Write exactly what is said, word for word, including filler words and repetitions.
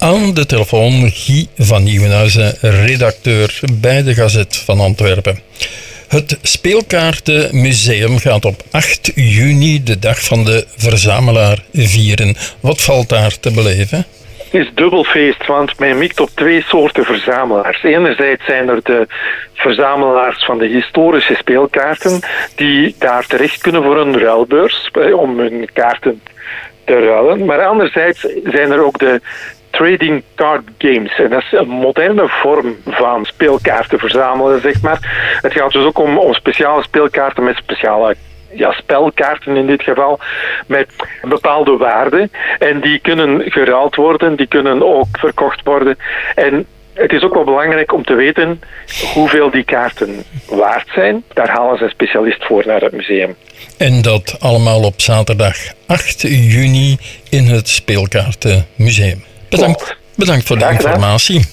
Aan de telefoon Guy van Nieuwenhuizen, redacteur bij de Gazet van Antwerpen. Het Speelkaartenmuseum gaat op acht juni de dag van de verzamelaar vieren. Wat valt daar te beleven? Het is dubbelfeest, want men mikt op twee soorten verzamelaars. Enerzijds zijn er de verzamelaars van de historische speelkaarten die daar terecht kunnen voor een ruilbeurs om hun kaarten te ruilen. Maar anderzijds zijn er ook de trading card games. En dat is een moderne vorm van speelkaarten verzamelen, zeg maar. Het gaat dus ook om, om speciale speelkaarten met speciale ja, spelkaarten in dit geval, met bepaalde waarden. En die kunnen geruild worden, die kunnen ook verkocht worden. En het is ook wel belangrijk om te weten hoeveel die kaarten waard zijn. Daar halen ze een specialist voor naar het museum. En dat allemaal op zaterdag acht juni in het Speelkaartenmuseum. Bedankt, bedankt voor de informatie.